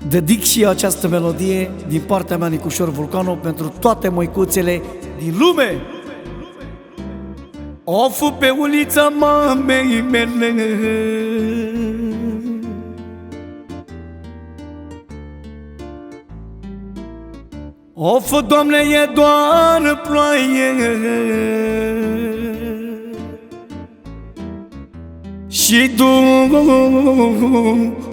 Dedic și această melodie din partea mea, Nicușor Vulcanu, pentru toate măicuțele din lume. Of pe ulița mamei mele, of, Doamne, e doar ploaie și durere.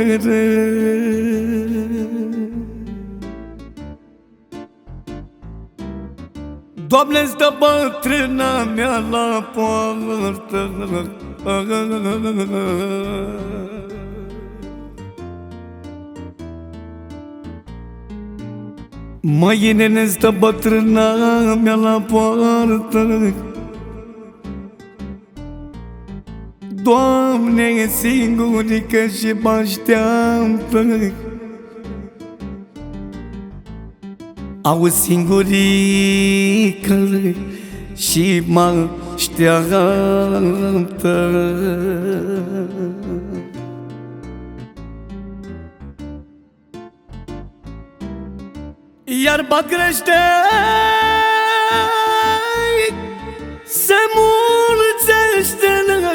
Doamne, stă bătrâna mea la poartă, mâine ne stă bătrâna mea la poartă. Doamne, e singurică și mă așteaptă. Auzi, singurică și mă așteaptă. Iarba crește, se mulțește,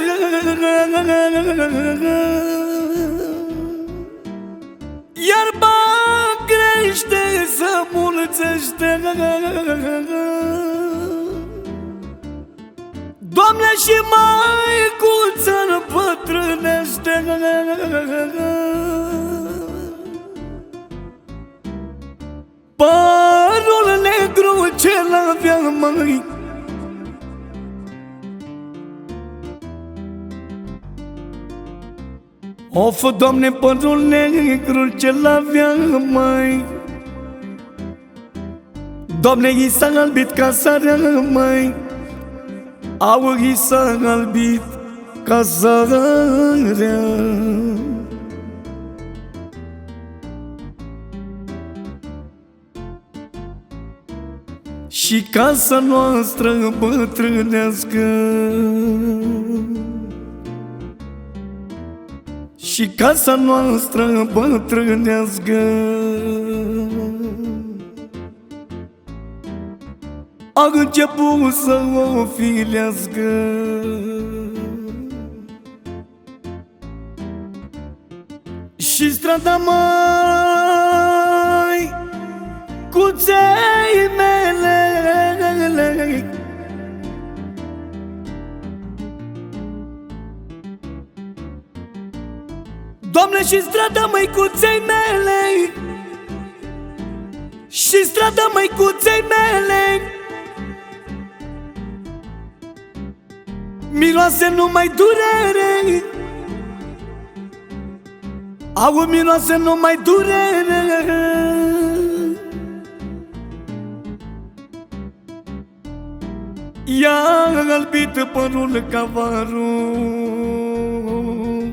iarba crește, se mulțește. Doamne, și măicuța împătrânește. Părul negru ce-l avea, măi, of, Doamne, părul negru ce-l avea, măi, Doamne, i s-a albit ca sarea, măi, au, i s-a albit ca sarea. Și casa noastră bătrânească, și casa noastră bătrânească a început să o filească. Și strada, mai cuței mele, Doamne, și strada măicuței mele, și strada măicuței mele miroase numai durere, au, miroase numai durere. I-a albit părul cavarul,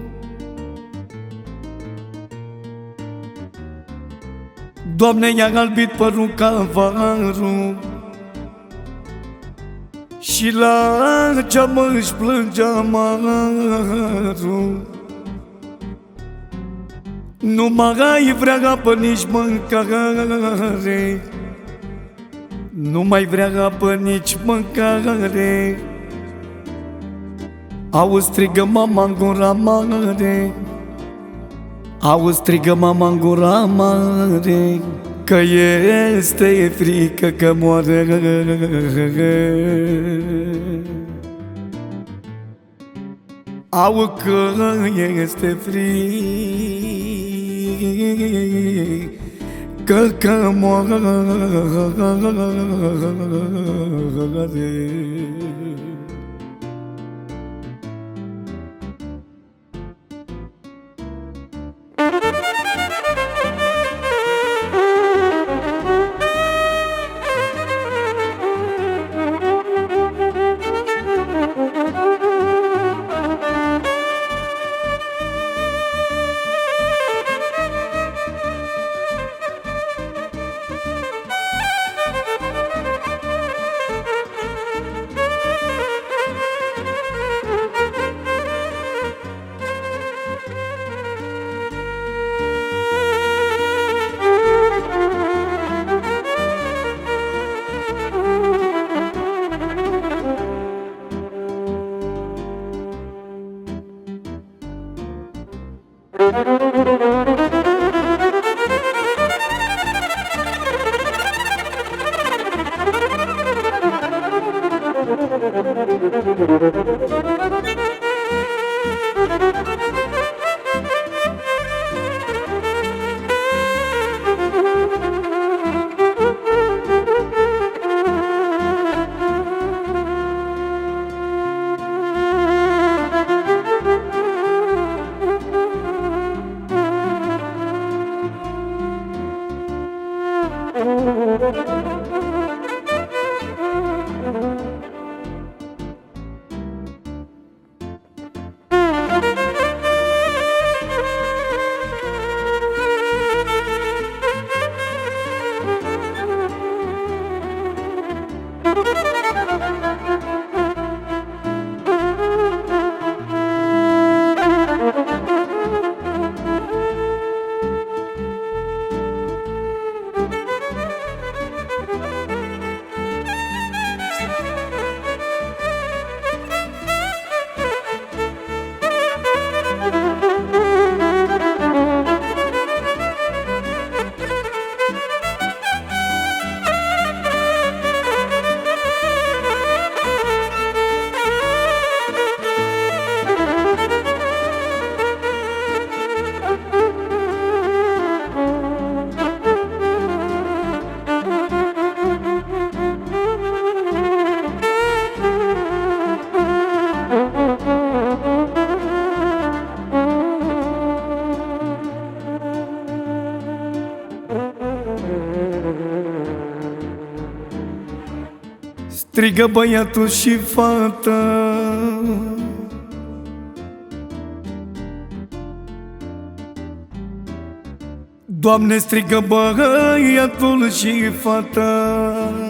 Doamne, i-a albit părul cavarul, și la geamă își plângea amarul. Nu mai vrea apă, nici mâncare, nu mai vrea apă, nici mâncare. Auzi, strigă mama în gura mare, auzi, strigă mama în gura mare, că este frică că moare. Au, că este frică că moare. Strigă băiatul și fata, Doamne, strigă băiatul și fata,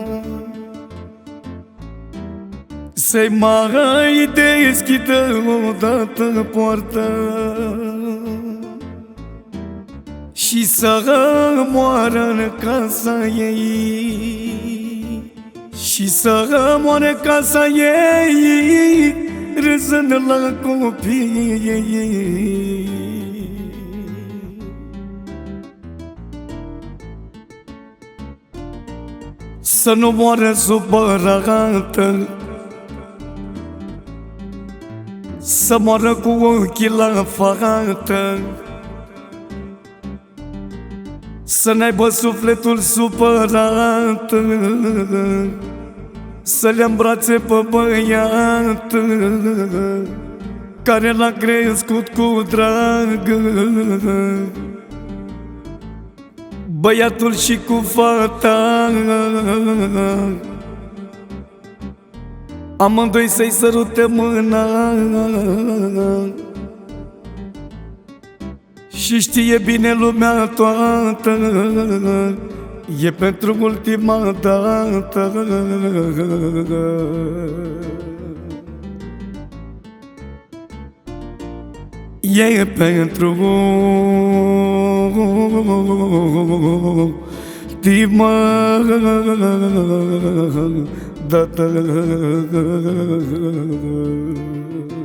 să-i mai deschidă odată poarta și să moară în casa ei, și să moară în casa ei, râzând la copiii ei. Să nu moară supărată, să moară cu ochii la fată, să n-aibă sufletul supărat, să le îmbrațe pe băiat care l-a crescut cu drag. Băiatul și cu fata, amândoi să-i sărute mâna și știe bine lumea toată, e pentru ultima dată. E pentru ultima dată.